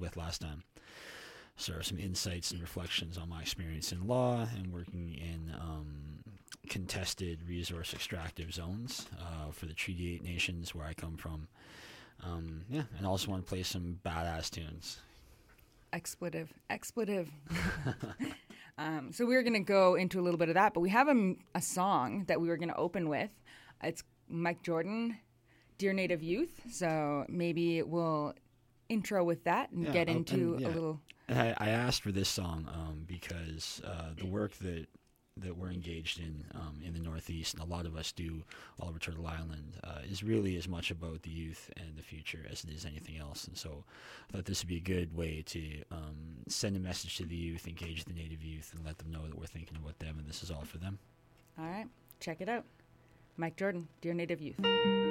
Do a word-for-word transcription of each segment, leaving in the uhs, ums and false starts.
with last time. So some insights and reflections on my experience in law and working in um, contested resource extractive zones uh, for the Treaty eight nations where I come from. Um, yeah, and I also want to play some badass tunes. Expletive. Expletive. um, so we're going to go into a little bit of that, but we have a, a song that we were going to open with. It's Mike Jordan, Dear Native Youth. So maybe we'll intro with that and yeah, get into and, yeah. a little... And I, I asked for this song um, because uh, the work that that we're engaged in um, in the Northeast, and a lot of us do all over Turtle Island, uh, is really as much about the youth and the future as it is anything else. And so I thought this would be a good way to um, send a message to the youth, engage the Native youth, and let them know that we're thinking about them and this is all for them. All right, check it out. Mike Jordan, Dear Native Youth.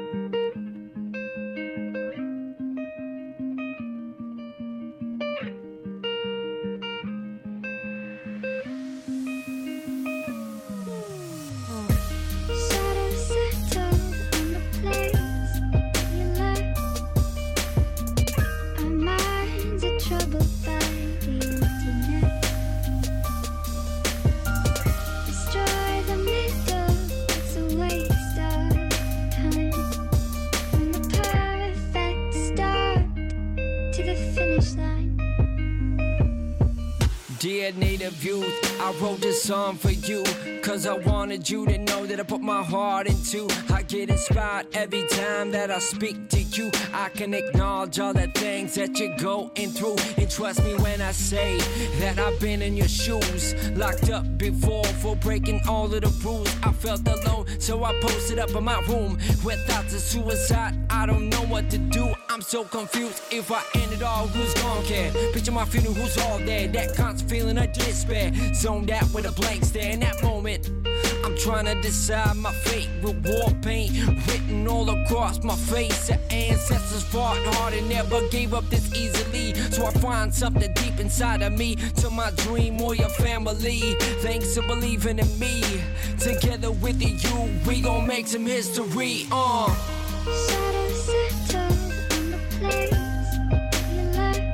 Dear Native Youth, I wrote this song for you, cause I wanted you to know that I put my heart into. I get inspired every time that I speak to you. I can acknowledge all the things that you're going through, and trust me when I say that I've been in your shoes, locked up before for breaking all of the rules. I felt alone, so I posted up in my room with thoughts of suicide. I don't know what to do, I'm so confused. If I end it all, who's gonna care? Picture my funeral, who's all there? That constant feeling of despair, zoned out with a blank stare. In that moment, I'm trying to decide my fate with war paint written all across my face. The ancestors fought hard and never gave up this easily, so I find something deep inside of me, to my dream or your family. Thanks for believing in me. Together with you, we gon' make some history. Uh. Shadows settle on the place you left.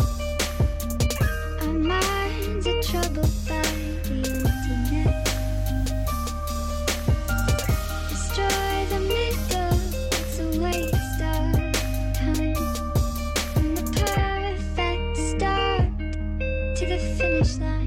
Our minds are troubled by the emptiness. Destroy the middle, it's a waste of time. From the perfect start to the finish line.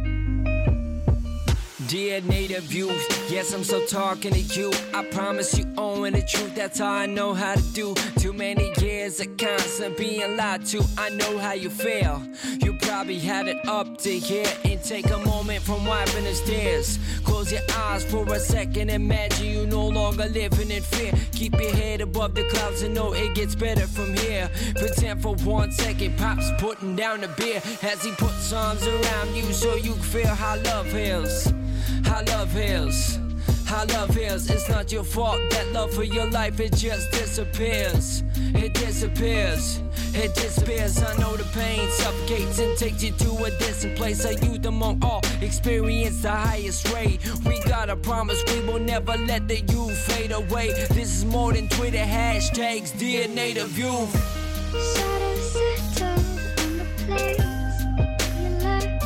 Dear Native Youth, yes, I'm so talking to you. I promise you only the truth, that's all I know how to do. Too many years of constant being lied to, I know how you feel. You probably had it up to here, and take a moment from wiping the stairs. Close your eyes for a second, imagine you no longer living in fear. Keep your head above the clouds and know it gets better from here. Pretend for one second, Pop's putting down the beer as he puts arms around you so you can feel how love heals. How love heals, how love heals. It's not your fault that love for your life, it just disappears. It disappears, it disappears. I know the pain suffocates and takes you to a distant place. A youth among all experience the highest rate. We gotta promise we will never let the youth fade away. This is more than Twitter hashtags, Dear Native Youth. Shadows settle on the place you left.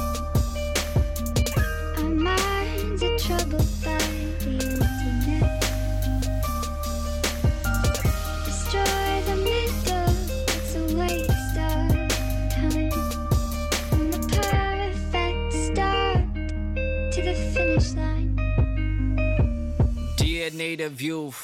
Our minds are troubled by the emptiness. Destroy the middle, it's a waste of time. From the perfect start to the finish line. Dear Native Youth.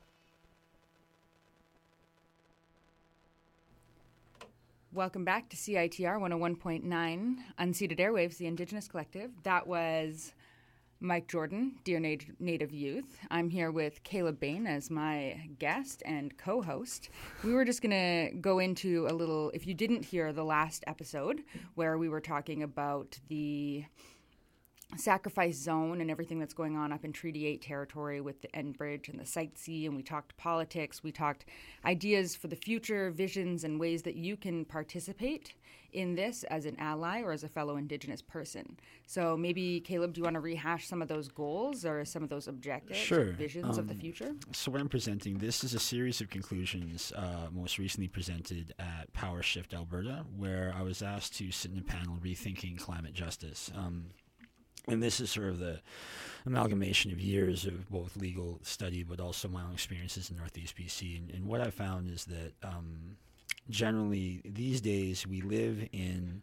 Welcome back to C I T R one oh one point nine, Unceded Airwaves, the Indigenous Collective. That was Mike Jordan, Dear Nat- Native Youth. I'm here with Caleb Bain as my guest and co-host. We were just going to go into a little, if you didn't hear the last episode, where we were talking about the sacrifice zone and everything that's going on up in Treaty eight territory with the Enbridge and the Site C, and we talked politics, we talked ideas for the future, visions, and ways that you can participate in this as an ally or as a fellow Indigenous person. So maybe, Caleb, do you want to rehash some of those goals or some of those objectives Sure. or visions Um, of the future? So what I'm presenting, this is a series of conclusions uh, most recently presented at Power Shift Alberta, where I was asked to sit in a panel rethinking climate justice. Um, And this is sort of the amalgamation of years of both legal study, but also my own experiences in Northeast B C. And, and what I found is that um, generally these days we live in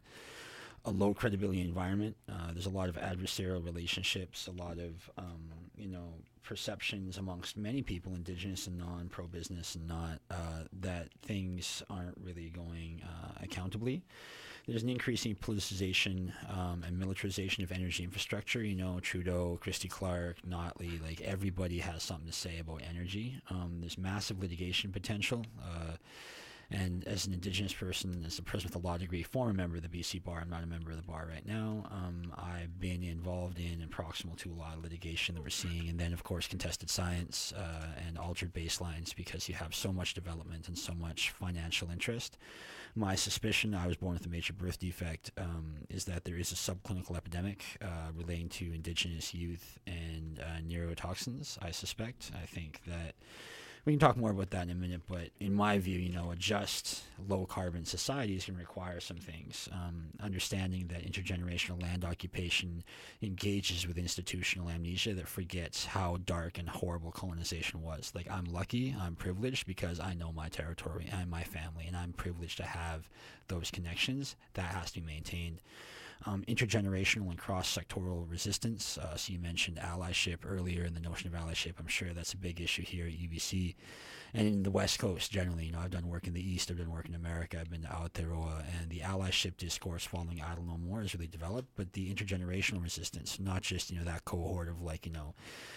a low credibility environment. Uh, there's a lot of adversarial relationships, a lot of um, you know perceptions amongst many people, Indigenous and non, pro-business and not, uh, that things aren't really going uh, accountably. There's an increasing politicization um, and militarization of energy infrastructure. You know, Trudeau, Christy Clark, Notley, like everybody has something to say about energy. Um, there's massive litigation potential. Uh, and as an Indigenous person, as a person with a law degree, former member of the B C Bar, I'm not a member of the bar right now. Um, I've been involved in and proximal to a lot of litigation that we're seeing. And then, of course, contested science uh, and altered baselines, because you have so much development and so much financial interest. My suspicion, I was born with a major birth defect, um, is that there is a subclinical epidemic uh, relating to Indigenous youth and uh, neurotoxins, I suspect. I think that we can talk more about that in a minute, but in my view, you know, a just low-carbon society is going to require some things. Um, understanding that intergenerational land occupation engages with institutional amnesia that forgets how dark and horrible colonization was. Like, I'm lucky, I'm privileged because I know my territory and my family, and I'm privileged to have those connections. That has to be maintained. Um, intergenerational and cross-sectoral resistance. Uh, so you mentioned allyship earlier, and the notion of allyship. I'm sure that's a big issue here at U B C and in the West Coast generally. You know, I've done work in the East, I've done work in America, I've been to Aotearoa, and the allyship discourse following Idle No More has really developed. But the intergenerational resistance, not just, you know, that cohort of like, you know,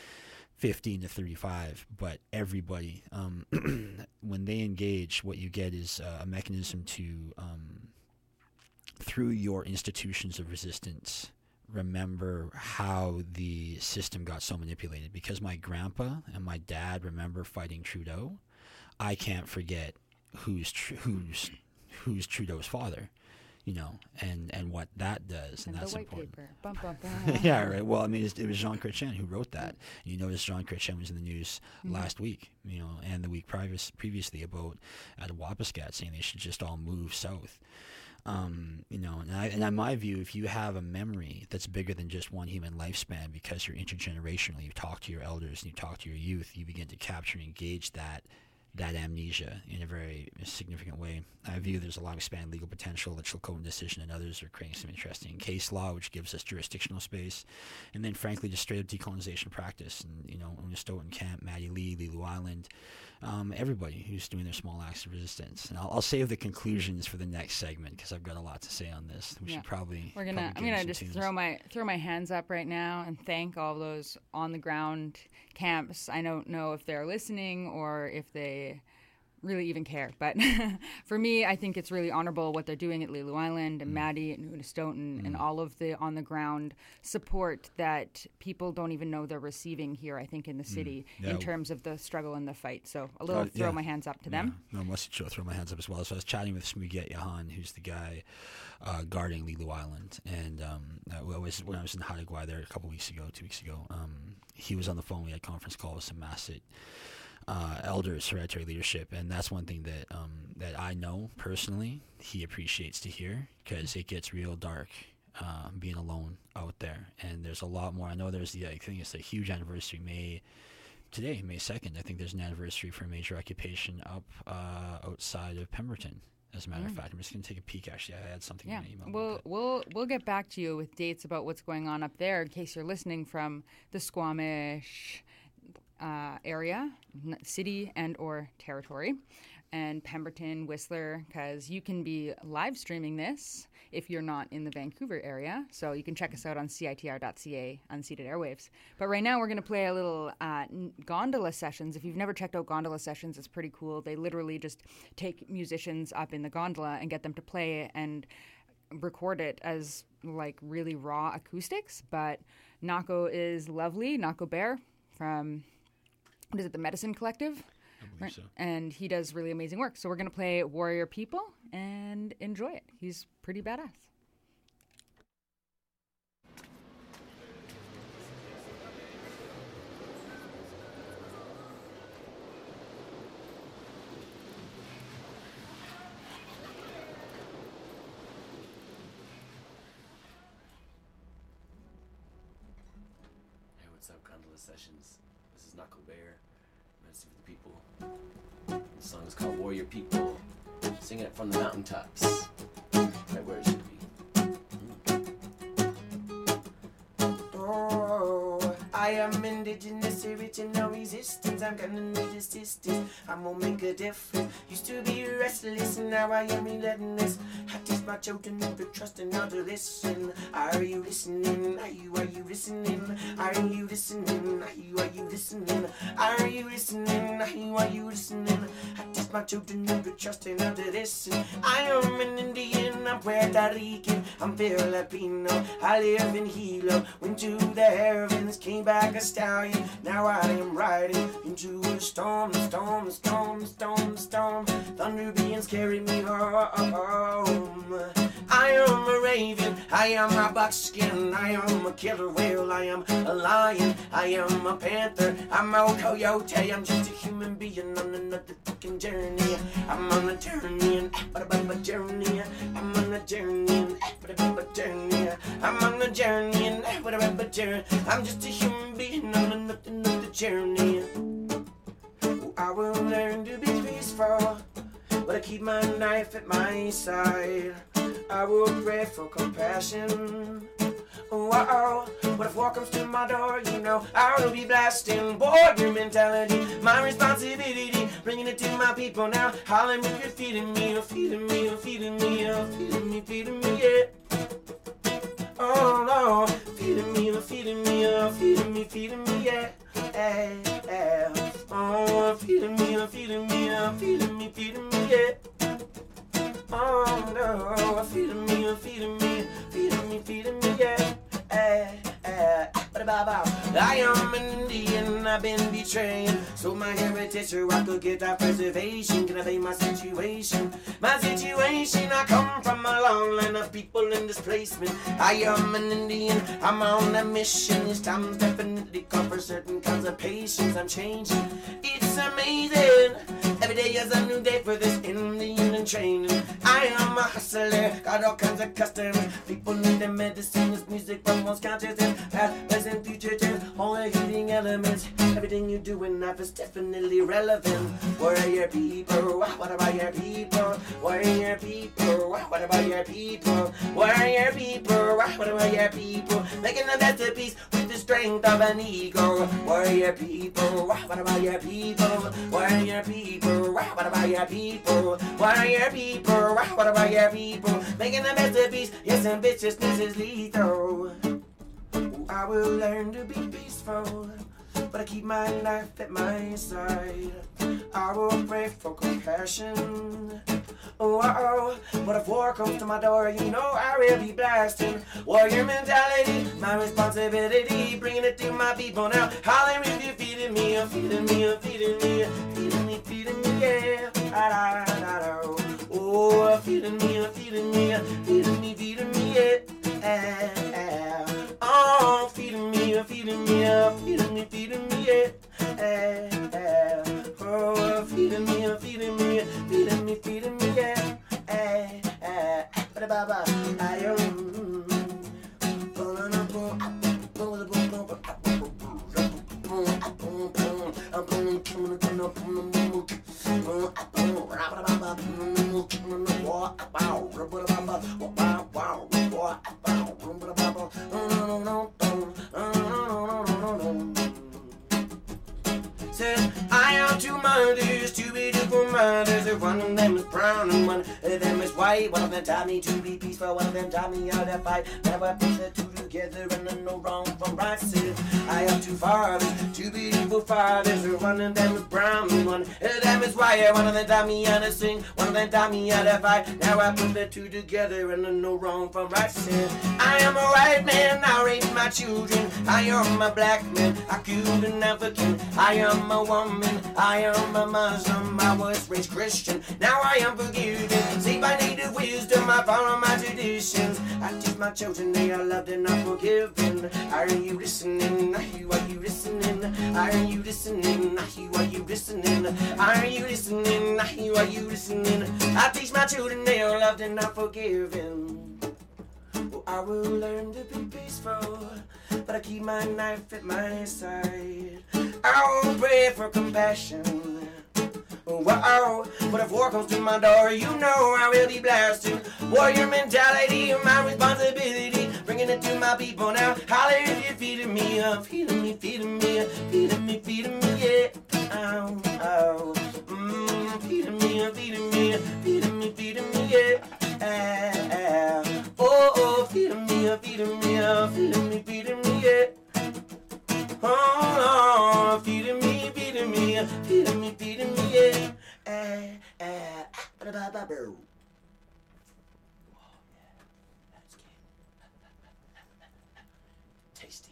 fifteen to thirty-five, but everybody. Um, when they engage, what you get is uh, a mechanism to um, through your institutions of resistance, remember how the system got so manipulated. Because my grandpa and my dad remember fighting Trudeau, I can't forget who's tr- who's who's Trudeau's father, you know, and, and what that does, and, And that's the white important. paper. Bum, bum, bum. Yeah, right. Well, I mean, it was Jean Chrétien who wrote that. And you notice Jean Chrétien was in the news Mm-hmm. last week, you know, and the week previous, previously about Attawapiskat saying they should just all move south. Um, you know, and, I, and in my view, if you have a memory that's bigger than just one human lifespan, because you're intergenerational, you talk to your elders and you talk to your youth, you begin to capture and engage that that amnesia in a very significant way. I view there's a lot of expanded legal potential. The Chilcotin decision and others are creating some interesting case law, which gives us jurisdictional space. And then, frankly, just straight up decolonization practice. And, you know, Unistoten Camp, Maddie Lee, Lilu Island, um, everybody who's doing their small acts of resistance. And I'll, I'll save the conclusions for the next segment because I've got a lot to say on this. We Yeah. should probably. We're gonna. probably I'm get gonna into just some throw tunes. my throw my hands up right now and thank all those on the ground camps. I don't know if they're listening or if they really even care, but for me, I think it's really honorable what they're doing at Lilu Island and Mm. Maddie and Unistoten and all of the on the ground support that people don't even know they're receiving here. I think in the city Yeah. in terms of the struggle and the fight. So a little Uh, throw yeah. my hands up to them. Yeah. No, must throw my hands up as well. So I was chatting with Smuget Yahan, who's the guy uh, guarding Lilu Island, and um, I was, when I was in Haida there a couple weeks ago, two weeks ago, um, he was on the phone. We had a conference call with some Masset uh, elders, hereditary leadership, and that's one thing that um, that I know personally he appreciates to hear, because it gets real dark uh, being alone out there, and there's a lot more. I know there's the I think it's a huge anniversary May. Today, May second, I think there's an anniversary for a major occupation up uh, outside of Pemberton. As a matter of fact, I'm just going to take a peek. Actually, I had something Yeah, in my email. we'll about we'll we'll get back to you with dates about what's going on up there in case you're listening from the Squamish uh, area, n- city and or territory, and Pemberton, Whistler, because you can be live streaming this if you're not in the Vancouver area. So you can check us out on C I T R dot C A, Unceded Airwaves. But right now we're going to play a little uh, n- gondola sessions. If you've never checked out gondola sessions, it's pretty cool. They literally just take musicians up in the gondola and get them to play and record it as like really raw acoustics, but Nako is lovely. Nako Bear from, what is it, the Medicine Collective? I believe Right. so. And he does really amazing work. So we're going to play Warrior People and enjoy it. He's pretty badass. Hey, what's up, Gondola Sessions? This is Knuckle Bear, Medicine for the People. The song is called Warrior People. Sing it from the mountaintops, right where it should be. Oh, I am indigenous, original resistance. I'm gonna need assistance. I'm gonna make a difference. Used to be restless, and now I am relentless. I teach my children to trust and not to listen. Are you listening? Are you, are you listening? Are you listening? Are you, are you listening? Are you listening? Are you, are you listening? I teach my children to trust and not to listen. I am an Indian, I'm Puerto Rican, I'm Filipino. I live in Hilo, went to the heavens, came back a stallion. Now I am riding into a storm, a storm, a storm, a storm, a storm. Thunder beings carry me home. I am a raven, I am a buckskin, I am a killer whale, I am a lion, I am a panther, I'm a coyote, I'm just a human being on another fucking journey. I'm on a journey, but about a journey. I'm on a journey, but about a journey. I'm on a journey, but about a journey. I'm just a human being on another, another journey. Oh, I will learn to be peaceful, but I keep my knife at my side. I will pray for compassion. Wow, but if war comes to my door, you know I will be blasting. Warrior mentality, my responsibility, bringing it to my people now. Hollering if you're feeding me, you're feeding me, you're feeding me, you're feeding me, feeding me, yeah. Oh no, feeding me, you're feeding me, you're feeding me, feeding me, yeah. Hey, yeah. Oh, feeding me, you're feeding me, you're feeding me, feeding me, yeah. Oh no, feeding me, you're feeding me, feeding me, feeding me, yeah. Hey, hey, I am an Indian, I've been betraying. So my heritage so I could get that preservation. Can I pay my situation? My situation, I come from a long line of people in displacement. I am an Indian, I'm on a mission. This time's definitely call for certain kinds of patience. I'm changing, it's amazing. Every day is a new day for this Indian in training. I am a hustler, got all kinds of customers. People need their medicine, this music from most consciousness. Past, present, future tense, all the heating elements. Everything you do in life is definitely relevant. Warrior people, what about your people? Warrior people, what about your people? Warrior people, what about your people? Making the masterpiece with the strength of an eagle. Warrior people, what about your people? Warrior people. What about your people? What are your people? What about your people? Making the masterpiece, yes, ambitiousness is lethal. I will learn to be peaceful, but I keep my knife at my side. I will pray for compassion. Oh, oh, but if war comes to my door, you know I will be blasting. Warrior mentality, my responsibility, bringing it to my people now. Hollering if you're feeding me, you're feeding me, you're feeding me, feeding me, feeding me, yeah. Da, da, da, da. Oh, feeding me, you're feeding me, feeding me, feeding me, yeah. Ah, ah. Oh, feeding me, you're feeding me, feeding me, feeding me, yeah. Ah, ah. Oh, feeding me, you're feeding me, feeding me, feeding me, yeah. Ah, ah. Ba-da-ba-ba. I am. Said I am two mothers, two beautiful mothers. One of them is brown and one of them is white. One of them taught me to be peaceful, one of them taught me how to fight. Never picture to do together and I know wrong from right. Said I have two fathers, two beautiful fathers. One of them is brown, one of them is white. One of them taught me how to sing, one of them taught me how to fight. Now I put the two together and I know wrong from right. Said I am a white man, I raise my children. I am a black man, I killed an African. I am a woman, I am a Muslim. I was raised Christian, now I am forgiven. See, by native wisdom, I follow my traditions. I teach my children they are loved and not forgiven. Are you listening? Are you, are you listening? Are you listening? Are you, are you listening? Are you listening? Are you, are you listening? I teach my children they are loved and not forgiven. Oh, I will learn to be peaceful, but I keep my knife at my side. I will pray for compassion. Whoa, but if war comes to my door, you know I will be blasted. Warrior mentality, my responsibility, bringing it to my people now. Holler if you're feeding me up, feeding me, feeding me, feeding me, feeding me, yeah. Ow, ow, mmm, feeding me, feeding me, feeding me, feeding me, yeah. Ow, ow. Oh, oh, feeding me, feeding me, feeding me, feeding me, yeah. Oh, oh, feeding me, feeding me, feeding me, feeding me, yeah. Eh, eh, ba ba ba boo. Oh yeah, that's good. Tasty.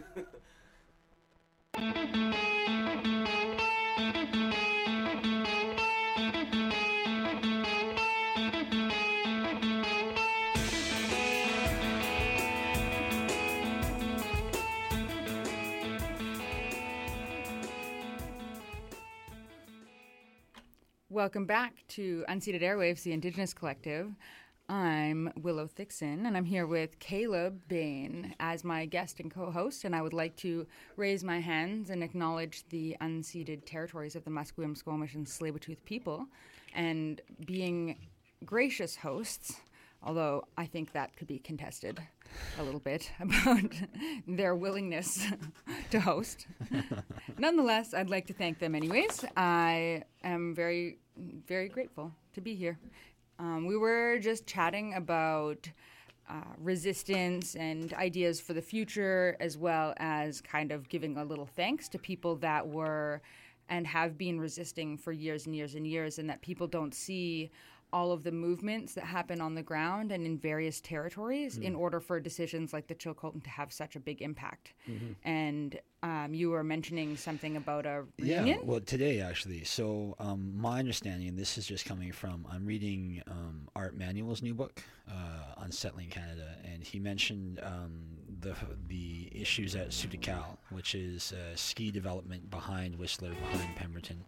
Welcome back to Unceded Airwaves, the Indigenous Collective. I'm Willow Thixon, and I'm here with Caleb Bain as my guest and co-host, and I would like to raise my hands and acknowledge the unceded territories of the Musqueam, Squamish, and Tsleil-Waututh people, and being gracious hosts, although I think that could be contested a little bit about their willingness to host. Nonetheless, I'd like to thank them anyways. I am very, very grateful to be here. Um, we were just chatting about uh, resistance and ideas for the future, as well as kind of giving a little thanks to people that were and have been resisting for years and years and years, and that people don't see all of the movements that happen on the ground and in various territories mm. in order for decisions like the Chilcotin to have such a big impact. Mm-hmm. And um, you were mentioning something about a reunion? Yeah, well, today actually. So um, my understanding, and this is just coming from, I'm reading um, Art Manuel's new book, uh, Unsettling Canada, and he mentioned um, the the issues at Sutikal, which is uh, ski development behind Whistler, behind Pemberton.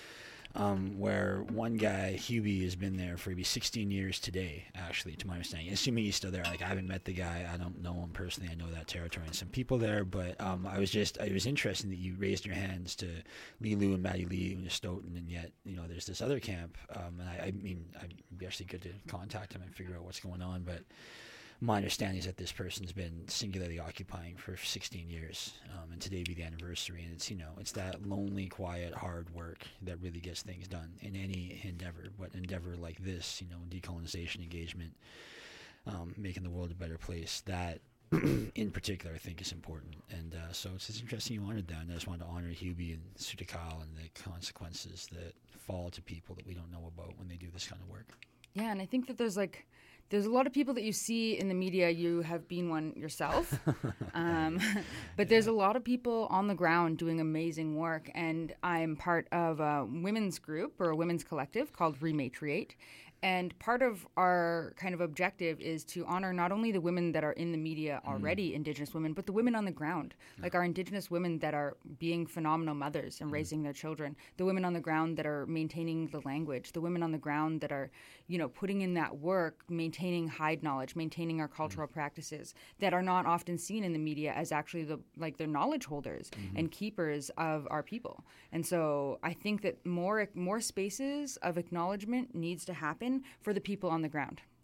Um, where one guy, Hubie, has been there for maybe sixteen years today, actually, to my understanding. Assuming he's still there. Like, I haven't met the guy. I don't know him personally. I know that territory and some people there. But um, I was just, it was interesting that you raised your hands to Lee Lu and Maddie Lee and Stoughton, and yet, you know, there's this other camp. Um, and I, I mean, it'd be actually good to contact him and figure out what's going on. But my understanding is that this person's been singularly occupying for sixteen years, um, and today be the anniversary. And it's, you know, it's that lonely, quiet, hard work that really gets things done in any endeavor. But endeavor like this, you know, decolonization, engagement, um, making the world a better place, that in particular I think is important. And uh, so it's, it's interesting you honored that. And I just wanted to honor Hubie and Sutikal and the consequences that fall to people that we don't know about when they do this kind of work. Yeah, and I think that there's like, there's a lot of people that you see in the media. You have been one yourself. um, but there's a lot of people on the ground doing amazing work. And I'm part of a women's group or a women's collective called Rematriate. And part of our kind of objective is to honor not only the women that are in the media already, mm. Indigenous women, but the women on the ground, yeah. like our Indigenous women that are being phenomenal mothers and mm. raising their children, the women on the ground that are maintaining the language, the women on the ground that are, you know, putting in that work, maintaining hide knowledge, maintaining our cultural mm. practices that are not often seen in the media as actually the like they're knowledge holders mm-hmm. and keepers of our people. And so I think that more more spaces of acknowledgement needs to happen for the people on the ground.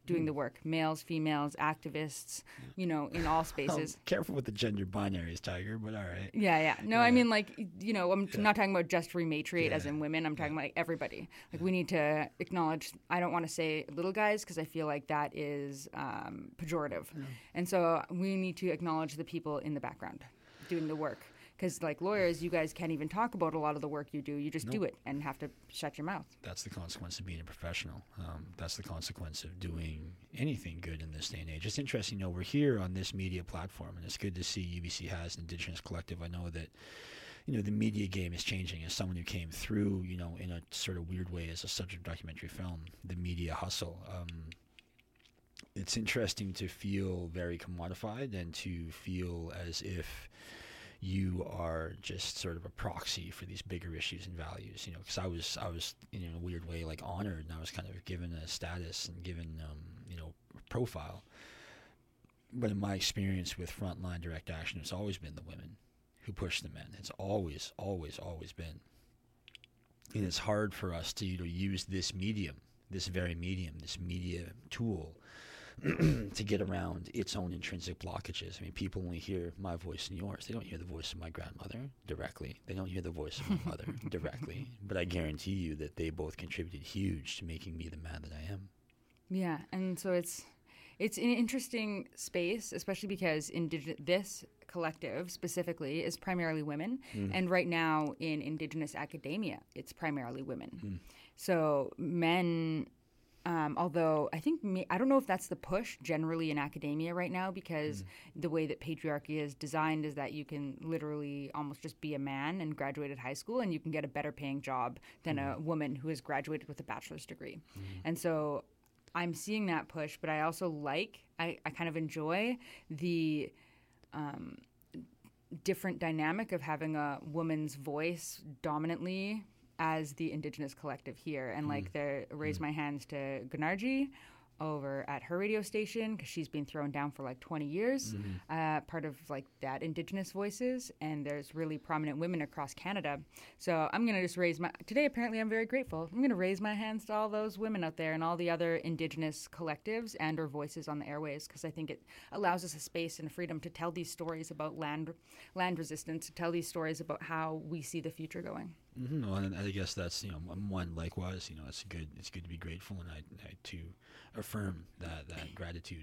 doing the work. Males, females, activists, you know, in all spaces. Oh, careful with the gender binaries, Tiger, but all right. Yeah, yeah. No, Yeah. I mean, like, you know, I'm Yeah. not talking about just rematriate as Yeah. in women. I'm talking about like, everybody. Like, we need to acknowledge, I don't want to say little guys because I feel like that is um, pejorative. And so we need to acknowledge the people in the background doing the work. Because, like lawyers, you guys can't even talk about a lot of the work you do. You just do Nope. it and have to shut your mouth. That's the consequence of being a professional. Um, that's the consequence of doing anything good in this day and age. It's interesting, you know, we're here on this media platform, and it's good to see U B C has an Indigenous collective. I know that, you know, the media game is changing. As someone who came through, you know, in a sort of weird way as a subject documentary film, the media hustle, um, it's interesting to feel very commodified and to feel as if you are just sort of a proxy for these bigger issues and values, you know, because I was, I was in a weird way, like honored, and I was kind of given a status and given, um, you know, a profile. But in my experience with frontline direct action, it's always been the women who push the men. It's always, always, always been. And it's hard for us to, you know, use this medium, this very medium, this media tool to get around its own intrinsic blockages. I mean, people only hear my voice and yours. They don't hear the voice of my grandmother directly. They don't hear the voice of my mother directly. But I guarantee you that they both contributed huge to making me the man that I am. Yeah, and so it's it's an interesting space, especially because indig- this collective specifically is primarily women, Mm. and right now in Indigenous academia, it's primarily women. Mm. So men, um, although I think me, I don't know if that's the push generally in academia right now, because the way that patriarchy is designed is that you can literally almost just be a man and graduate high school, and you can get a better paying job than a woman who has graduated with a bachelor's degree, and so. I'm seeing that push, but I also like, I, I kind of enjoy the um, different dynamic of having a woman's voice dominantly as the Indigenous collective here. And like, the raise my hands to Gunarji over at her radio station, because she's been thrown down for like twenty years, uh, part of like that Indigenous Voices, and there's really prominent women across Canada. So I'm going to just raise my, today apparently I'm very grateful, I'm going to raise my hands to all those women out there and all the other Indigenous collectives and or voices on the airways, because I think it allows us a space and a freedom to tell these stories about land land resistance, to tell these stories about how we see the future going. Mm-hmm. Well, and I guess that's, you know, one, likewise, you know, it's good, it's good to be grateful, and I, I too affirm that, that gratitude.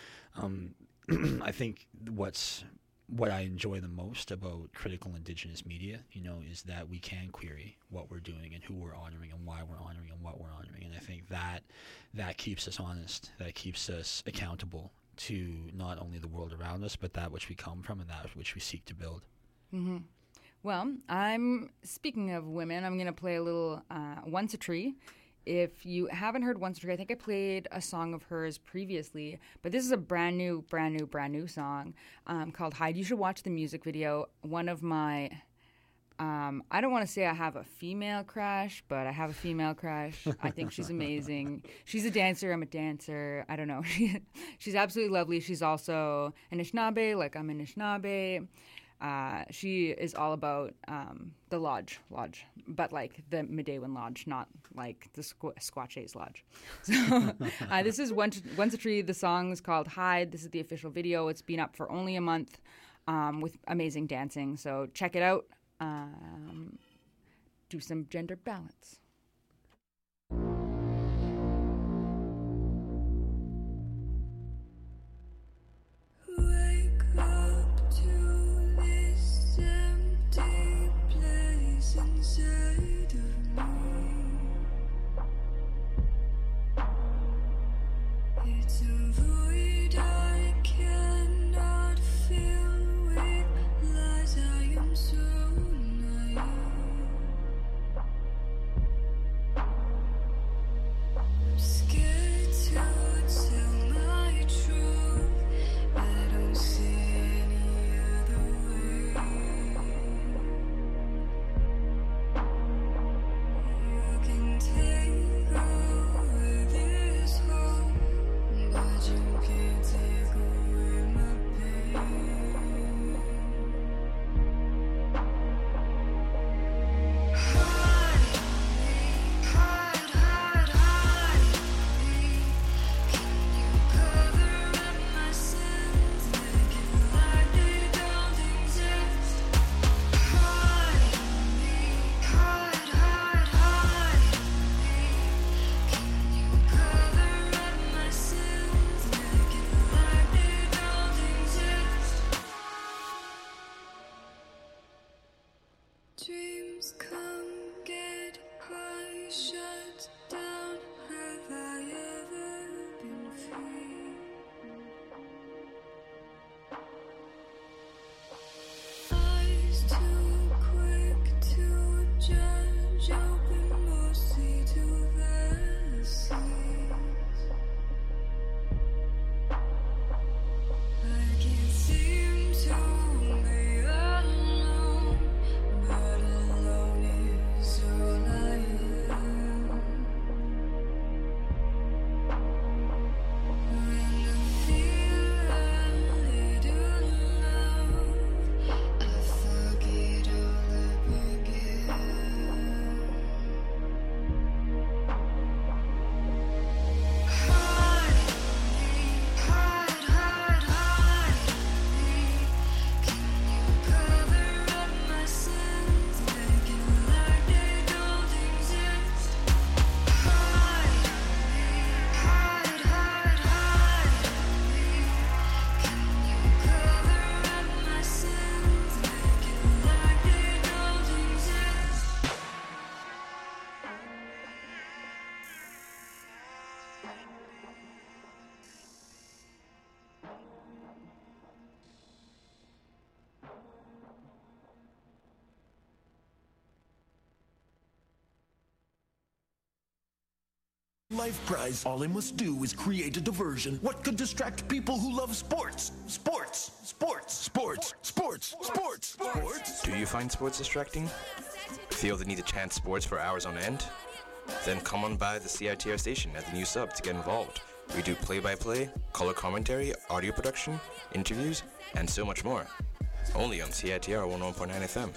Um, I think what's, what I enjoy the most about critical Indigenous media, you know, is that we can query what we're doing and who we're honoring and why we're honoring and what we're honoring. And I think that, that keeps us honest, that keeps us accountable to not only the world around us, but that which we come from and that which we seek to build. Mm-hmm. Well, I'm, speaking of women, I'm going to play a little uh, Once a Tree. If you haven't heard Once a Tree, I think I played a song of hers previously, but this is a brand new, brand new, brand new song um, called Hide. You should watch the music video. One of my, um, I don't want to say I have a female crush, but I have a female crush. I think she's amazing. She's a dancer. I'm a dancer. I don't know. She's absolutely lovely. She's also an Anishinaabe, like I'm an Anishinaabe. Uh, she is all about um, the lodge, lodge, but like the Midewan Lodge, not like the Squ- Squatches Lodge. So uh, this is Once, Once a Tree. The song is called Hide. This is the official video. It's been up for only a month um, with amazing dancing. So check it out. Um, do some gender balance. Wake up to this empty place inside of me. It's a void I cannot fill with lies. I am so naive. I'm scared to tell my truth. I don't see any other way. You can take away this hope, but you too quick to judge, open mostly to the seas. I can't seem to be alone, but alone is all I am. When I feel a little love, I forget all that began. Hide me, hide, hide, hide me. Can you cover up my sins, make it like they don't exist? Hide me, hide, hide, hide me. Can you cover up my sins, make it like they don't exist? Life prize. All I must do is create a diversion. What could distract people who love sports? Sports, sports, sports, sports, sports, sports. Do you find sports distracting? Feel the need to chant sports for hours on end? Then come on by the C I T R station at the new sub to get involved. We do play-by-play, color commentary, audio production, interviews, and so much more. Only on C I T R one oh one point nine F M.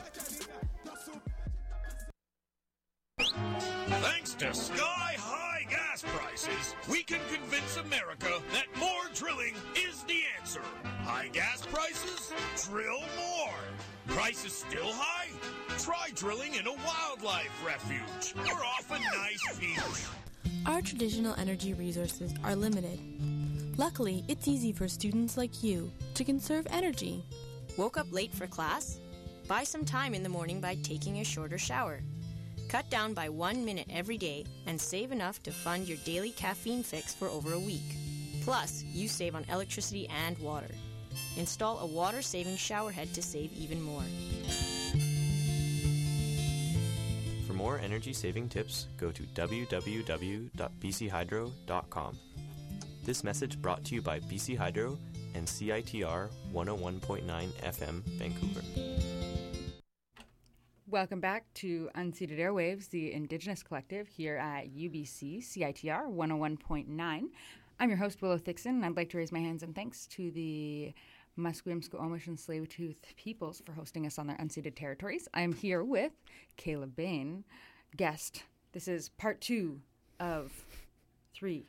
Thanks to sky-high gas prices, we can convince America that more drilling is the answer. High gas prices? Drill more. Prices still high? Try drilling in a wildlife refuge or off a nice beach. Our traditional energy resources are limited. Luckily, it's easy for students like you to conserve energy. Woke up late for class? Buy some time in the morning by taking a shorter shower. Cut down by one minute every day and save enough to fund your daily caffeine fix for over a week. Plus, you save on electricity and water. Install a water-saving shower head to save even more. For more energy-saving tips, go to w w w dot b c hydro dot com. This message brought to you by B C Hydro and C I T R one oh one point nine F M, Vancouver. Welcome back to Unceded Airwaves, the Indigenous Collective here at U B C C I T R one oh one point nine. I'm your host, Willow Thixon, and I'd like to raise my hands in thanks to the Musqueam, Squamish, and Tsleil-Waututh peoples for hosting us on their unceded territories. I am here with Caleb Bain, guest. This is part two of three.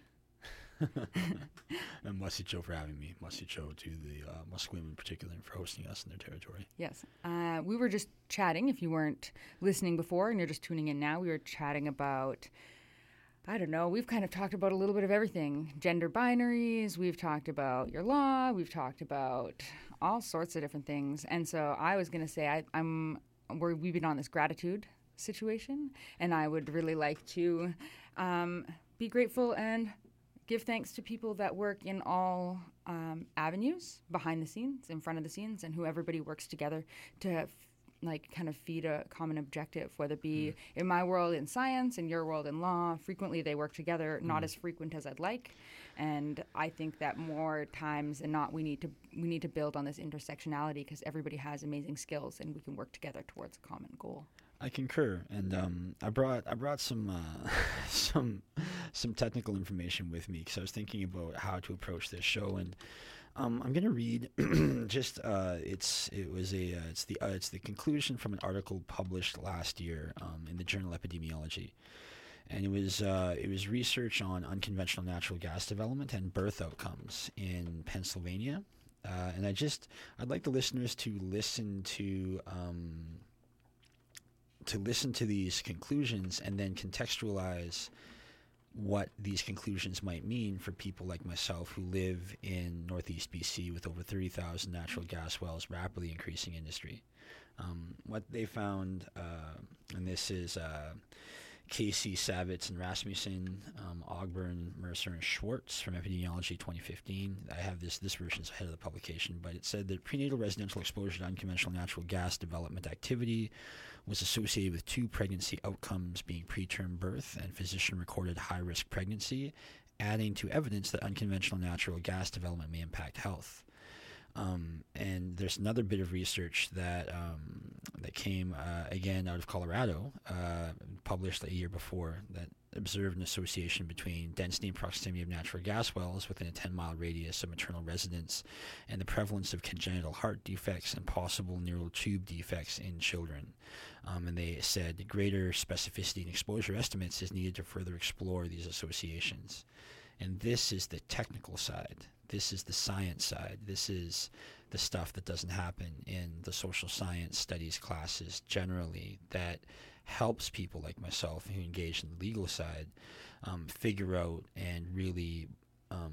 And Masicho for having me. Masicho to the uh, Musqueam in particular and for hosting us in their territory. Yes. Uh, we were just chatting, if you weren't listening before and you're just tuning in now, we were chatting about, I don't know, we've kind of talked about a little bit of everything. Gender binaries, we've talked about your law, we've talked about all sorts of different things. And so I was going to say, I, I'm, we're, we've been on this gratitude situation, and I would really like to um, be grateful and give thanks to people that work in all um, avenues, behind the scenes, in front of the scenes, and who everybody works together to f- like kind of feed a common objective, whether it be mm. in my world in science, in your world in law. Frequently they work together, not mm. as frequent as I'd like. And I think that more times than not, we need to we need to build on this intersectionality because everybody has amazing skills and we can work together towards a common goal. I concur, and um, I brought I brought some uh, some some technical information with me because I was thinking about how to approach this show, and um, I'm going to read just uh, it's it was a uh, it's the uh, it's the conclusion from an article published last year um, in the journal Epidemiology, and it was uh, it was research on unconventional natural gas development and birth outcomes in Pennsylvania, uh, and I just I'd like the listeners to listen to. Um, to listen to these conclusions and then contextualize what these conclusions might mean for people like myself who live in Northeast B C with over thirty thousand natural gas wells, rapidly increasing industry. Um, what they found, uh, and this is uh, Casey, Savitz, and Rasmussen, um, Ogburn, Mercer, and Schwartz from Epidemiology twenty fifteen. I have this, this version is ahead of the publication, but it said that prenatal residential exposure to unconventional natural gas development activity was associated with two pregnancy outcomes being preterm birth and physician-recorded high-risk pregnancy, adding to evidence that unconventional natural gas development may impact health. Um, and there's another bit of research that um, that came uh, again out of Colorado, uh, published a year before, that observed an association between density and proximity of natural gas wells within a ten-mile radius of maternal residence and the prevalence of congenital heart defects and possible neural tube defects in children. Um, and they said greater specificity and exposure estimates is needed to further explore these associations. And this is the technical side. This is the science side. This is the stuff that doesn't happen in the social science studies classes generally, that helps people like myself who engage in the legal side um, figure out and really um,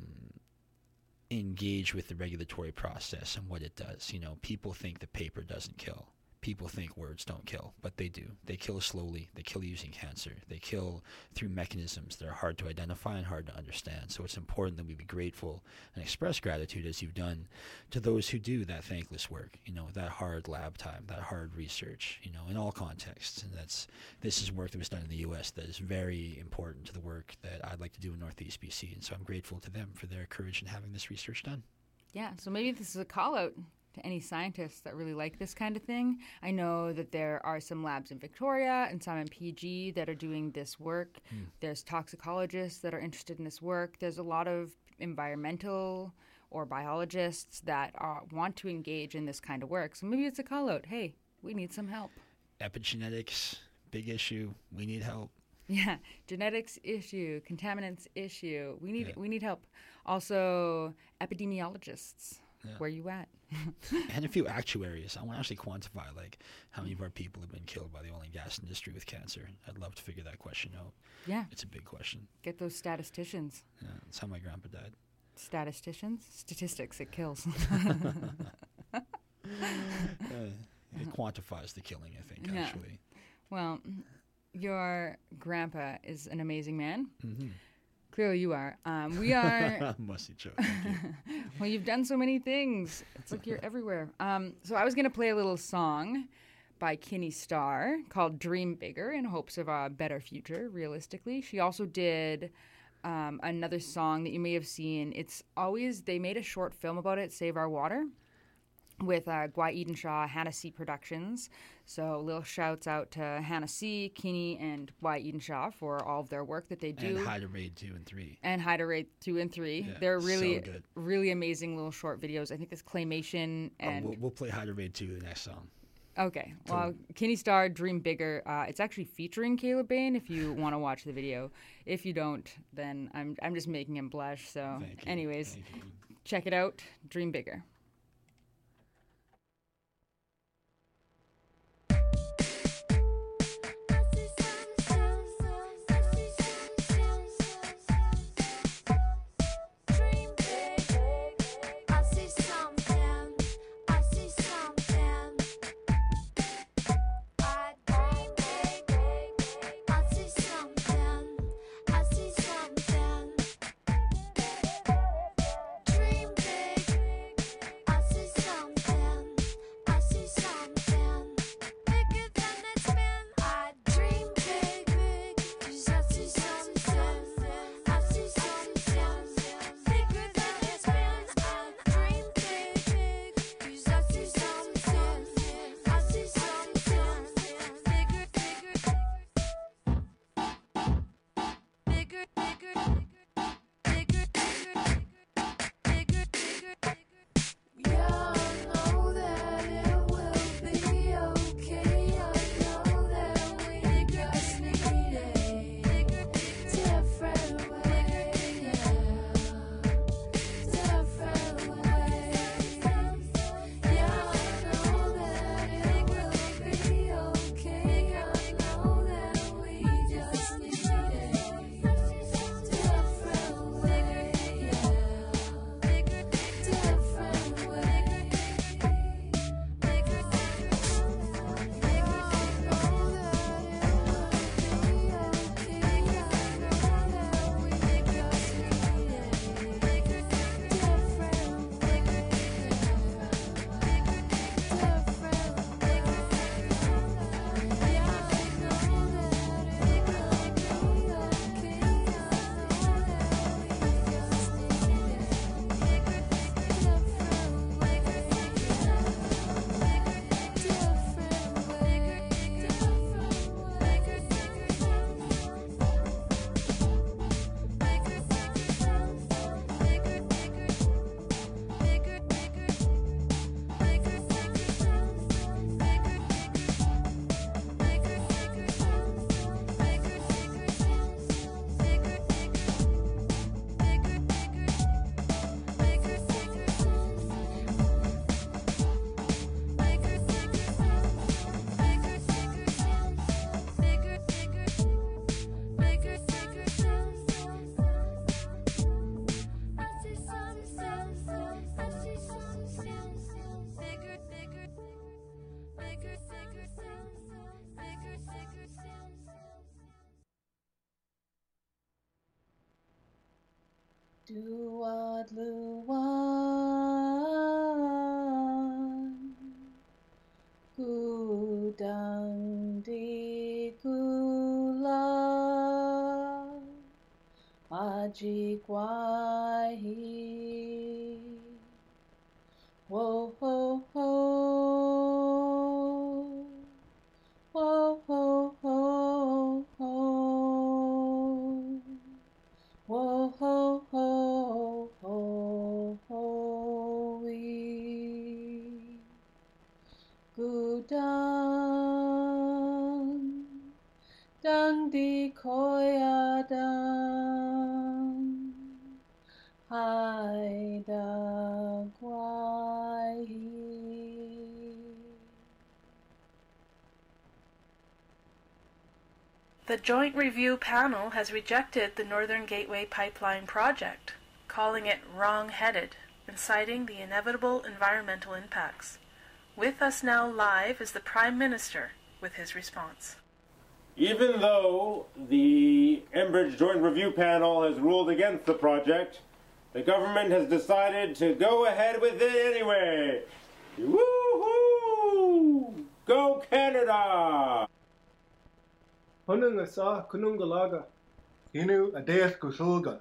engage with the regulatory process and what it does. You know, people think that paper doesn't kill. People think words don't kill, but they do. They kill slowly. They kill using cancer. They kill through mechanisms that are hard to identify and hard to understand. So it's important that we be grateful and express gratitude, as you've done, to those who do that thankless work, you know, that hard lab time, that hard research, you know, in all contexts. And that's, this is work that was done in the U S that is very important to the work that I'd like to do in Northeast B C. And so I'm grateful to them for their courage in having this research done. Yeah, so maybe this is a call out to any scientists that really like this kind of thing. I know that there are some labs in Victoria and some in P G that are doing this work. Mm. There's toxicologists that are interested in this work. There's a lot of environmental or biologists that uh, want to engage in this kind of work. So maybe it's a call out. Hey, we need some help. Epigenetics, big issue. We need help. Yeah, genetics issue, contaminants issue. We need yeah. we need help. Also, epidemiologists. Yeah. Where you at? And a few actuaries. I want to actually quantify like how many of our people have been killed by the oil and gas industry with cancer. I'd love to figure that question out. Yeah. It's a big question. Get those statisticians. Yeah, that's how my grandpa died. Statisticians? Statistics, it kills. uh, it quantifies the killing, I think, yeah. actually. Well, your grandpa is an amazing man. Mm-hmm. Clearly you are. Um, we are... Musty joke. You. Well, you've done so many things. It's like you're everywhere. Um, so I was going to play a little song by Kinney Starr called Dream Bigger in hopes of a better future, realistically. She also did um, another song that you may have seen. It's always... They made a short film about it, Save Our Water, with uh, Gwy Edenshaw, Hannah C. Productions. So little shouts out to Hannah C., Kinney, and Gwy Edenshaw for all of their work that they do. And Hide a Raid two and three. And Hide a Raid two and three. Yeah, They're really, so good. really amazing little short videos. I think it's claymation and... Oh, we'll, we'll play Hide a Raid two the next song. Okay. Well, Kinney Starr, Dream Bigger. Uh, it's actually featuring Caleb Bain if you want to watch the video. If you don't, then I'm I'm just making him blush. So anyways, check it out. Dream Bigger. Duat luan Gudang di gula Aji guai Whoa ho ho Whoa ho ho ho Whoa ho ho ho ho wee. Gudang dang di koyadang hai da guai. The Joint Review Panel has rejected the Northern Gateway Pipeline project, calling it wrong-headed and citing the inevitable environmental impacts. With us now live is the Prime Minister with his response. Even though the Enbridge Joint Review Panel has ruled against the project, the government has decided to go ahead with it anyway. Woohoo! Go Canada! Hunanga sa kunungalaga. Inu adeas kusulga.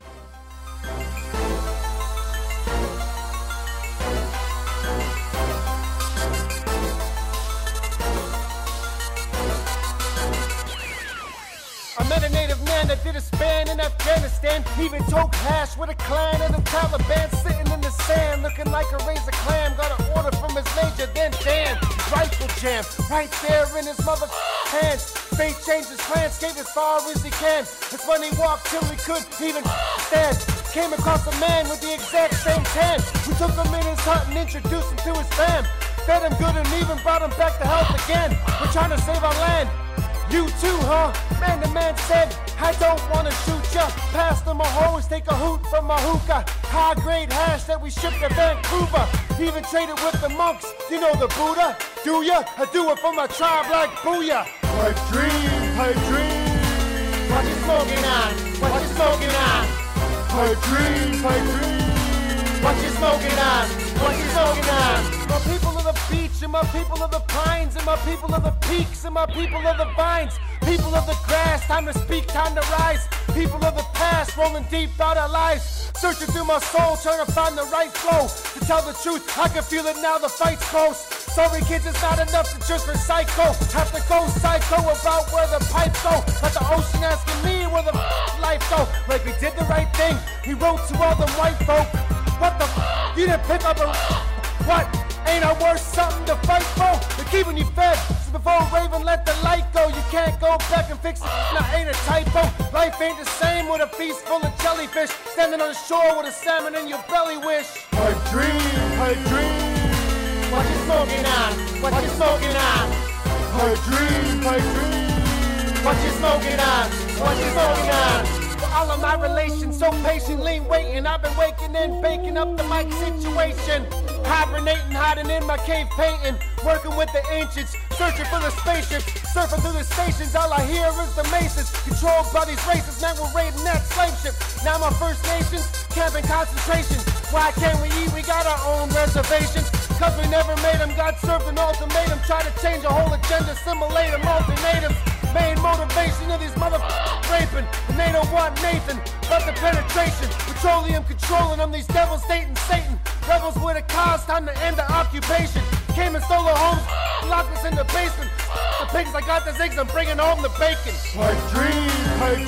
I met a native man that did a span in Afghanistan. Even took hash with a clan of the Taliban, sitting in the sand, looking like a razor clam. Got an order from his major, then damn, rifle jam right there in his mother hands. Fate changed his plans, gave as far as he can. It's when he walked till he could even stand. Came across a man with the exact same tan. We took him in his hut and introduced him to his fam. Fed him good and even brought him back to health again. We're trying to save our land. You too, huh? Man, the man said, I don't wanna shoot ya. Pass them a hose, take a hoot from my hookah. High grade hash that we shipped to Vancouver. Even traded with the monks, you know the Buddha. Do ya? I do it for my tribe like booyah. Pipe dream, pipe dream. What you smoking on? What you smoking on? Pipe dream, pipe dream. What you smoking on? What you smoking on? My people of the beach, and my people of the pines, and my people of the peaks, and my people of the vines. People of the grass, time to speak, time to rise. People of the past, rolling deep out our lives. Searching through my soul, trying to find the right flow. To tell the truth, I can feel it now, the fight's close. Sorry kids, it's not enough to just recycle. Have to go psycho about where the pipes go. Like the ocean asking me where the f- life go. Like we did the right thing, he wrote to all them white folk. What the f- you didn't pick up a what? Ain't I worth something to fight for? They're keeping you fed. So before Raven let the light go, you can't go back and fix it. Now ain't a typo. Life ain't the same with a feast full of jellyfish. Standing on the shore with a salmon in your belly wish. Pipe dream, pipe dream. What you smoking on? What you smoking on? Pipe dream, pipe dream. What you smoking on? What you smoking on? All of my relations so patiently waiting. I've been waking and baking up the mic situation. Hibernating, hiding in my cave painting. Working with the ancients, searching for the spaceship. Surfing through the stations, all I hear is the Masons. Controlled by these races, man, we're raiding that slave ship. Now my First Nations, camping concentration. Why can't we eat? We got our own reservations. Cause we never made them, God served an ultimatum. Try to change a whole agenda, assimilate them, alternatives. Main motivation of these motherfuckers raping. And they don't want Nathan, but the penetration. Petroleum controlling them, these devils dating Satan. Rebels with a cause, time to end the occupation. Came and stole our homes, locked us in the basement. The pigs, I got the zigs, I'm bringing home the bacon. Pipe dream, pipe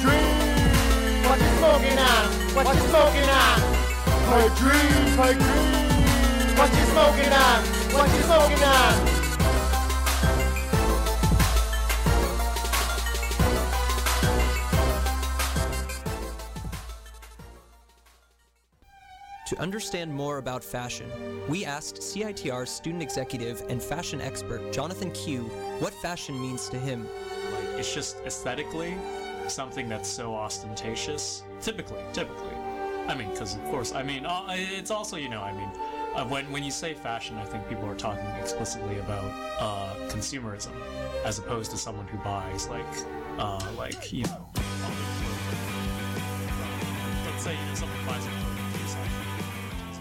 dream. What you smoking on? What you smoking on? Pipe dream, pipe dream. What you smoking on? What you smoking on? To understand more about fashion, we asked C I T R student executive and fashion expert Jonathan Q what fashion means to him. Like, it's just aesthetically something that's so ostentatious. Typically, typically. I mean, because of course, I mean, uh, it's also, you know, I mean, uh, when when you say fashion, I think people are talking explicitly about uh, consumerism, as opposed to someone who buys like, uh, like you know, all the clothing. Let's say you know someone buys a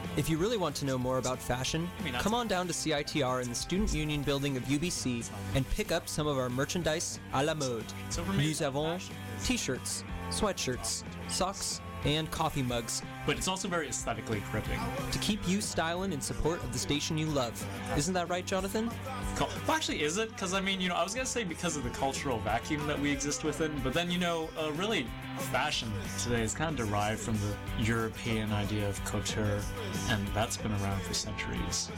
If you really want to know more about fashion, come on down to C I T R in the Student Union building of U B C and pick up some of our merchandise à la mode. Nous avons t-shirts, sweatshirts, socks, and coffee mugs. But it's also very aesthetically gripping. To keep you styling in support of the station you love. Isn't that right, Jonathan? Well, actually, is it? Because, I mean, you know, I was going to say because of the cultural vacuum that we exist within, but then, you know, uh, really, fashion today is kind of derived from the European idea of couture, and that's been around for centuries.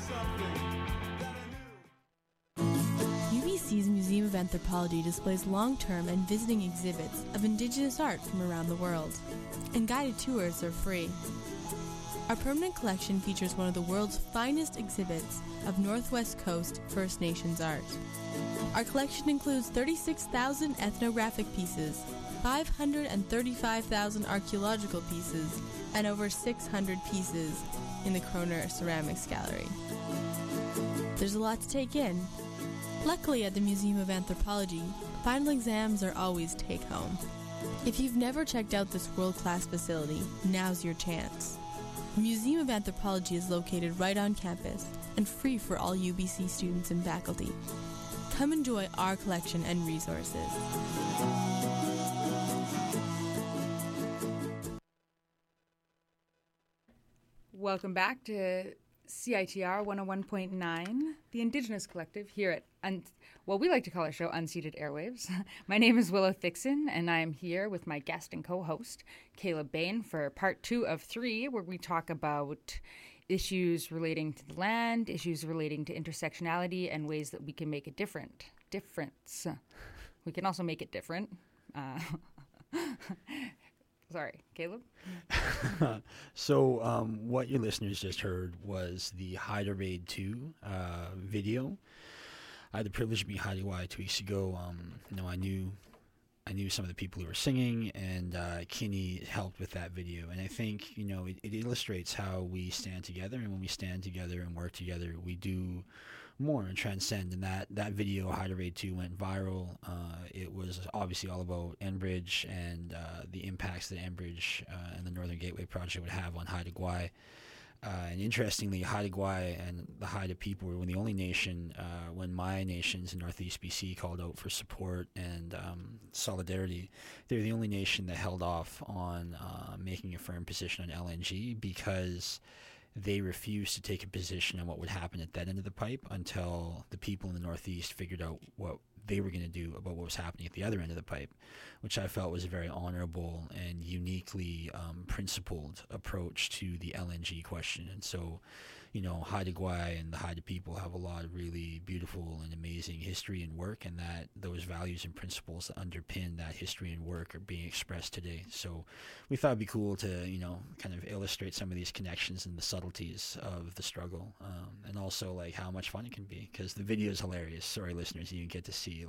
U B C's Museum of Anthropology displays long-term and visiting exhibits of Indigenous art from around the world, and guided tours are free. Our permanent collection features one of the world's finest exhibits of Northwest Coast First Nations art. Our collection includes thirty-six thousand ethnographic pieces, five hundred thirty-five thousand archaeological pieces, and over six hundred pieces in the Kroner Ceramics Gallery. There's a lot to take in. Luckily, at the Museum of Anthropology, final exams are always take-home. If you've never checked out this world-class facility, now's your chance. The Museum of Anthropology is located right on campus and free for all U B C students and faculty. Come enjoy our collection and resources. Welcome back to C I T R one oh one point nine, the Indigenous Collective here at, un- well, we like to call our show Unceded Airwaves. My name is Willow Thixon, and I am here with my guest and co-host, Caleb Bain, for part two of three, where we talk about issues relating to the land, issues relating to intersectionality, and ways that we can make it different. Difference. We can also make it different. Uh, Sorry, Caleb? So um, what your listeners just heard was the Haida Raid two uh, video. I had the privilege of being Haida Wai two weeks ago. Um, you know, I knew I knew some of the people who were singing, and uh, Kinney helped with that video. And I think, you know, it, it illustrates how we stand together, and when we stand together and work together, we do more and transcend. And that, that video, Haida Raid two, went viral. Uh, it was obviously all about Enbridge and uh, the impacts that Enbridge uh, and the Northern Gateway Project would have on Haida Gwaii. Uh, and interestingly, Haida Gwaii and the Haida people were the only nation uh, when my nations in Northeast B C called out for support and um, solidarity. They were the only nation that held off on uh, making a firm position on L N G because they refused to take a position on what would happen at that end of the pipe until the people in the Northeast figured out what they were going to do about what was happening at the other end of the pipe, which I felt was a very honorable and uniquely um, principled approach to the L N G question. And so, you know, Haida Gwaii and the Haida people have a lot of really beautiful and amazing history and work, and that those values and principles that underpin that history and work are being expressed today. So we thought it'd be cool to, you know, kind of illustrate some of these connections and the subtleties of the struggle, um, and also like how much fun it can be, because the video is hilarious. Sorry, listeners, you get to see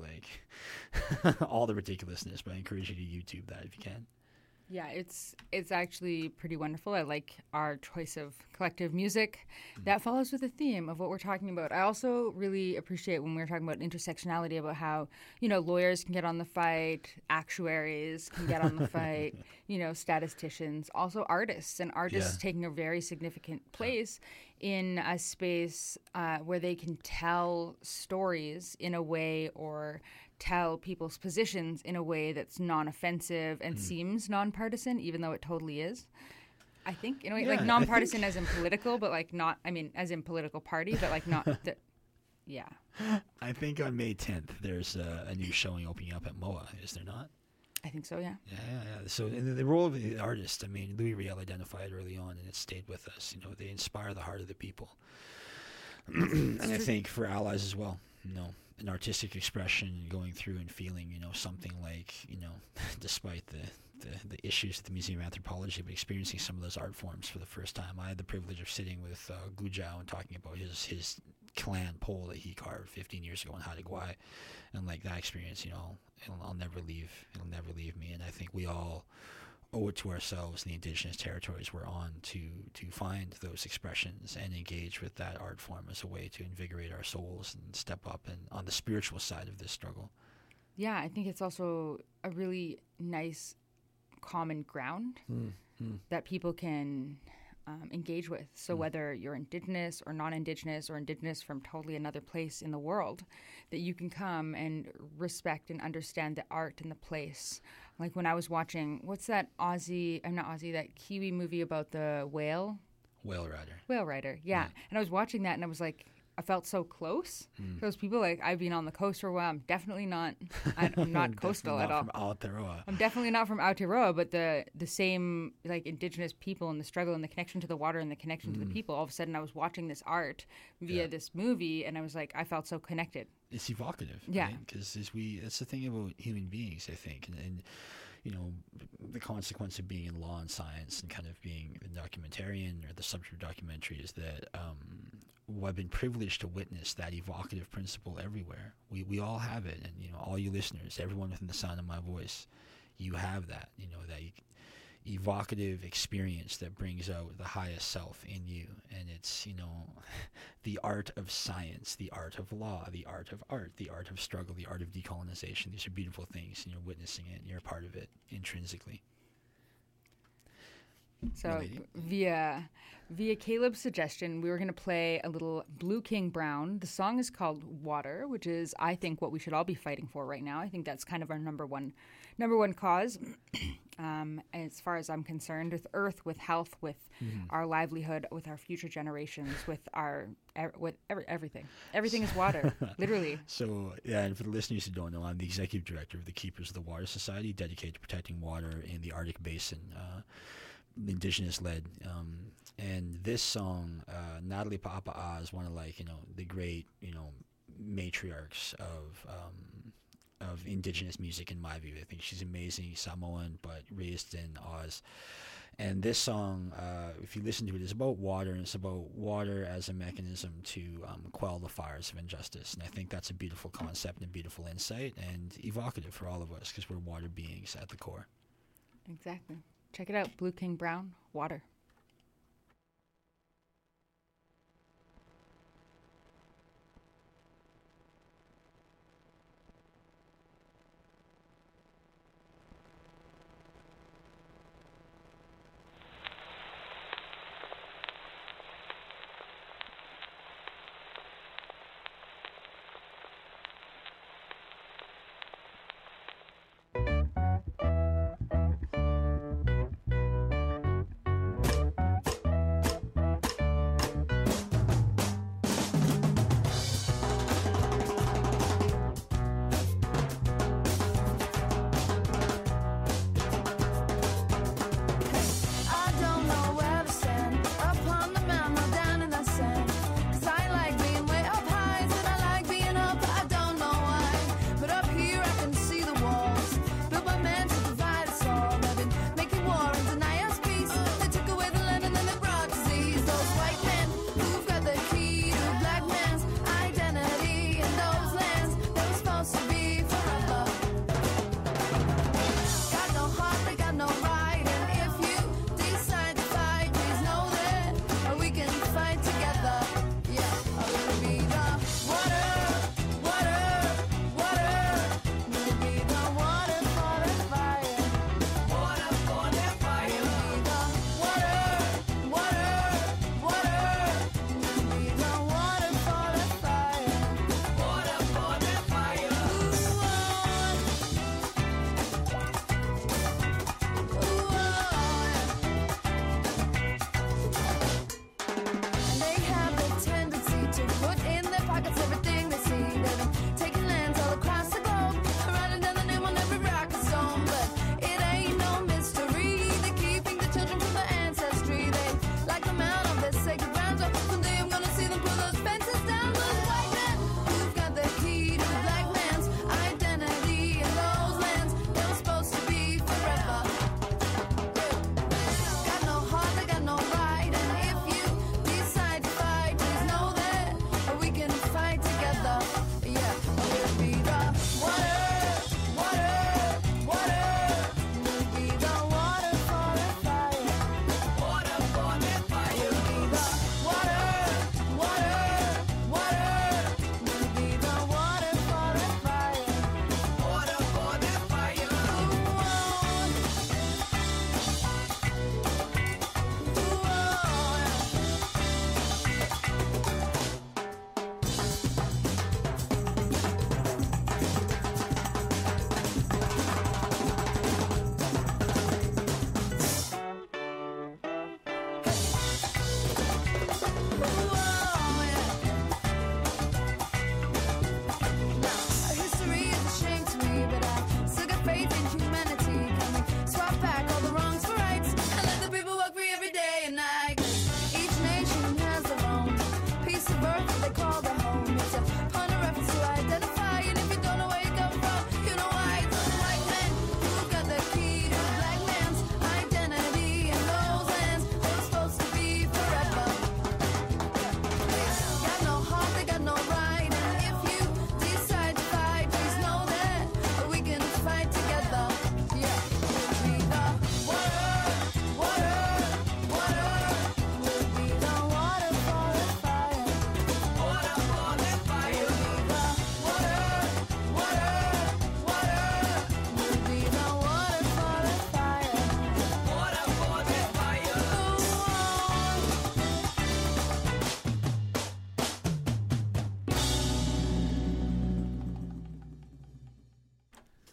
like all the ridiculousness, but I encourage you to YouTube that if you can. Yeah, it's it's actually pretty wonderful. I like our choice of collective music that follows with the theme of what we're talking about. I also really appreciate when we were talking about intersectionality, about how, you know, lawyers can get on the fight, actuaries can get on the fight, you know, statisticians, also artists, and artists Yeah. taking a very significant place in a space uh, where they can tell stories in a way, or tell people's positions in a way that's non-offensive and Mm. seems non-partisan, even though it totally is. I think, in a way, Yeah, like I non-partisan think- as in political, but like not, I mean, as in political party, but like not, the, yeah. I think on May tenth there's a, a new showing opening up at M O A, is there not? I think so, yeah. Yeah, yeah, yeah. So in the, the role of the artist, I mean, Louis Riel identified early on, and it stayed with us. You know, they inspire the heart of the people. And I think for allies as well, you know, an artistic expression, going through and feeling, you know, something like, you know, despite the, the, the issues at the Museum of Anthropology, but experiencing some of those art forms for the first time. I had the privilege of sitting with uh, Gu Zhao and talking about his, his clan pole that he carved fifteen years ago in Haida Gwaii. And like that experience, you know, it'll, I'll never leave, it'll never leave me. And I think we all owe it to ourselves in the indigenous territories we're on to to find those expressions and engage with that art form as a way to invigorate our souls and step up and on the spiritual side of this struggle. Yeah, I think it's also a really nice common ground Mm, mm. that people can um, engage with. So whether you're Indigenous or non-Indigenous or Indigenous from totally another place in the world, that you can come and respect and understand the art and the place. Like when I was watching, what's that Aussie, I'm not Aussie, that Kiwi movie about the whale? Whale Rider. Whale Rider, yeah. And I was watching that and I was like, I felt so close. Mm. Those people, like, I've been on the coast for a while. I'm definitely not, I, I'm not coastal Definitely at all. not from Aotearoa. I'm definitely not from Aotearoa, but the the same, like, Indigenous people and the struggle and the connection to the water and the connection to the Mm. people. All of a sudden, I was watching this art via Yeah. this movie, and I was like, I felt so connected. It's evocative. Yeah. Because we, that's the thing about human beings, I think. And, and, you know, the consequence of being in law and science and kind of being a documentarian or the subject of documentary is that um, well, I've been privileged to witness that evocative principle everywhere. We we all have it. And, you know, all you listeners, everyone within the sound of my voice, you have that, you know, that evocative experience that brings out the highest self in you. And it's, you know, the art of science, the art of law, the art of art, the art of struggle, the art of decolonization. These are beautiful things, and you're witnessing it, and you're a part of it intrinsically. So Milady? via via Caleb's suggestion, we were going to play a little Blue King Brown. The song is called Water, which is, I think, what we should all be fighting for right now. I think that's kind of our number one number one cause, um, as far as I'm concerned, with Earth, with health, with Mhm. our livelihood, with our future generations, with our ev- with every, everything. Everything is water, literally. So, yeah, and for the listeners who don't know, I'm the executive director of the Keepers of the Water Society, dedicated to protecting water in the Arctic Basin. Uh, Indigenous-led, um, and this song, uh, Natalie Pa'apa'a is one of, like, you know, the great, you know, matriarchs of um, of Indigenous music in my view. I think she's amazing, Samoan, but raised in Oz. And this song, uh, if you listen to it, is about water, and it's about water as a mechanism to um, quell the fires of injustice. And I think that's a beautiful concept and a beautiful insight, and evocative for all of us, because we're water beings at the core. Exactly. Check it out, Blue King Brown, Water.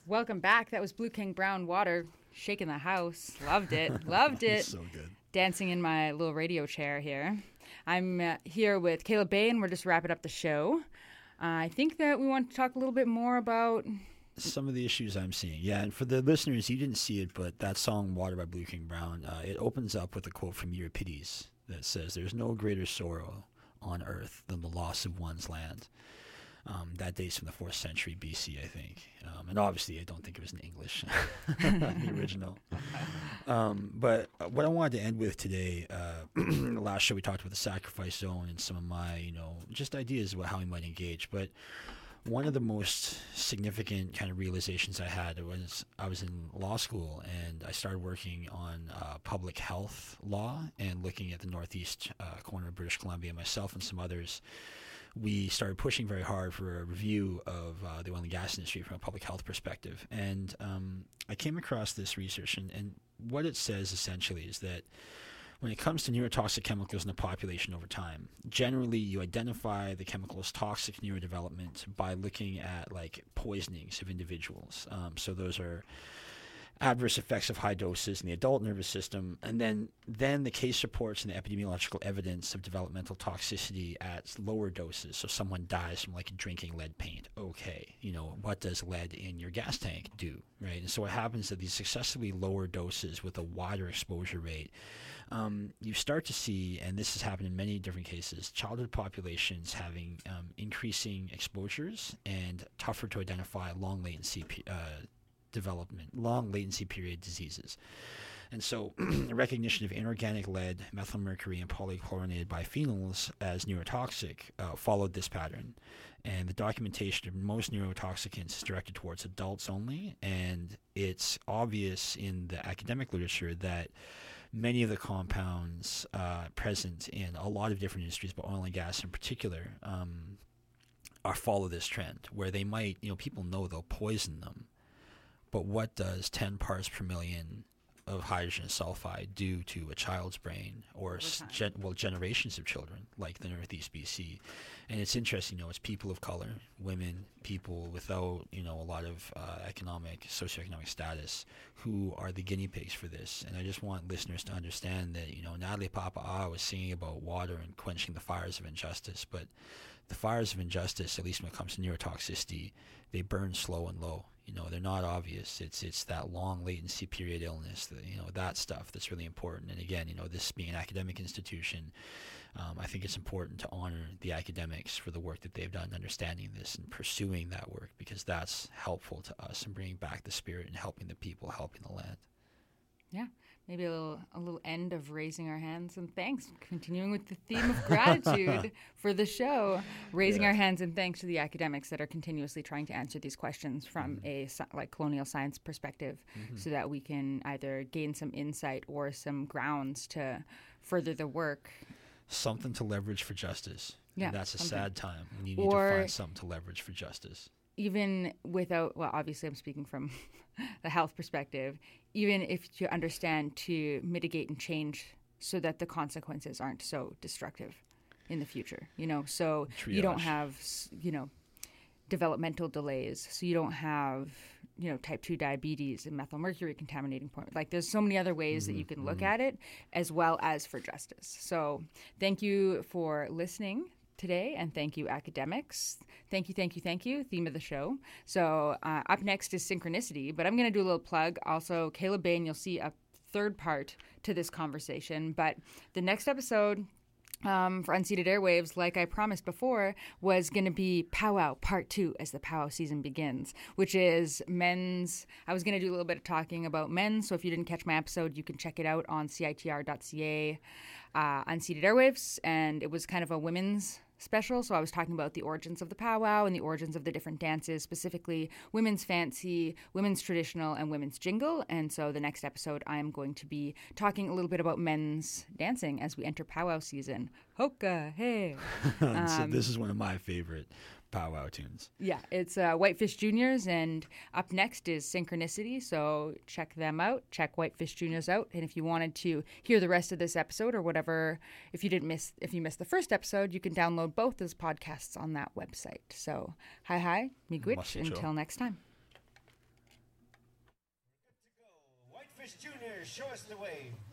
Welcome back. That was Blue King Brown Water, shaking the house. Loved it. Loved it. So good. Dancing in my little radio chair here. I'm uh, here with Caleb Bay, and we're just wrapping up the show. Uh, I think that we want to talk a little bit more about some of the issues I'm seeing. Yeah, and for the listeners, you didn't see it, but that song, Water by Blue King Brown, uh, it opens up with a quote from Euripides that says, "There's no greater sorrow on earth than the loss of one's land." Um, that dates from the fourth century B C, I think. Um, and obviously, I don't think it was in English, the original. Um, but what I wanted to end with today, uh, the last show we talked about the sacrifice zone and some of my, you know, just ideas about how we might engage. But one of the most significant kind of realizations I had was I was in law school and I started working on uh, public health law and looking at the northeast uh, corner of British Columbia. Myself and some others, we started pushing very hard for a review of uh, the oil and gas industry from a public health perspective. And um, I came across this research, and, and what it says essentially is that when it comes to neurotoxic chemicals in the population over time, generally you identify the chemicals toxic neurodevelopment by looking at like poisonings of individuals. Um, so those are adverse effects of high doses in the adult nervous system, and then then the case reports and the epidemiological evidence of developmental toxicity at lower doses. So someone dies from like drinking lead paint. Okay, you know, what does lead in your gas tank do, right? And so what happens at these successively lower doses with a wider exposure rate, um, you start to see, and this has happened in many different cases, childhood populations having um, increasing exposures and tougher to identify long latency uh, development, long latency period diseases. And so recognition of inorganic lead, methylmercury, and polychlorinated biphenyls as neurotoxic uh, followed this pattern. And the documentation of most neurotoxicants is directed towards adults only, and it's obvious in the academic literature that many of the compounds uh, present in a lot of different industries, but oil and gas in particular, um, are follow this trend, where they might, you know, people know they'll poison them. But what does ten parts per million of hydrogen sulfide do to a child's brain, or gen- well, generations of children like the Northeast B C? And it's interesting, you know, it's people of color, women, people without, you know, a lot of uh, economic, socioeconomic status who are the guinea pigs for this. And I just want listeners to understand that, you know, Natalie Papa'a was singing about water and quenching the fires of injustice, but the fires of injustice, at least when it comes to neurotoxicity, they burn slow and low. You know, they're not obvious. It's it's that long latency period illness, that, you know, that stuff that's really important. And again, you know, this being an academic institution, um, I think it's important to honor the academics for the work that they've done understanding this and pursuing that work, because that's helpful to us in bringing back the spirit and helping the people, helping the land. Yeah, maybe a little a little end of raising our hands and thanks, continuing with the theme of gratitude for the show, raising Yeah. our hands and thanks to the academics that are continuously trying to answer these questions from Mm-hmm. a sci- like colonial science perspective, Mhm. so that we can either gain some insight or some grounds to further the work. Something to leverage for justice. Yeah, And that's a something. sad time when you need Or- to find something to leverage for justice. Even without, well, obviously I'm speaking from the health perspective, even if to understand to mitigate and change so that the consequences aren't so destructive in the future, you know, so you don't Triage. have, s- you know, developmental delays, so you don't have, you know, type two diabetes and methylmercury contaminating point. Like there's so many other ways that you can look at it, as well as for justice. So thank you for listening today, and thank you, academics. Thank you, thank you, thank you. Theme of the show. So uh, up next is synchronicity, but I'm going to do a little plug. Also, Caleb Bain, you'll see a third part to this conversation, but the next episode um, for Unceded Airwaves, like I promised before, was going to be Powwow Part two as the powwow season begins, which is men's. I was going to do a little bit of talking about men, so if you didn't catch my episode, you can check it out on C I T R dot C A, uh, Unceded Airwaves, and it was kind of a women's special, so I was talking about the origins of the powwow and the origins of the different dances, specifically women's fancy, women's traditional, and women's jingle. And so the next episode, I am going to be talking a little bit about men's dancing as we enter powwow season. Hoka, hey. so Um, this is one of my favorite powwow tunes. Yeah, it's uh, Whitefish Juniors, and up next is Synchronicity, so check them out. Check Whitefish Juniors out, and if you wanted to hear the rest of this episode or whatever, if you didn't miss, if you missed the first episode, you can download both as podcasts on that website. So, hi hi, miigwech, Muscle Joe. until next time. Juniors, show us the way.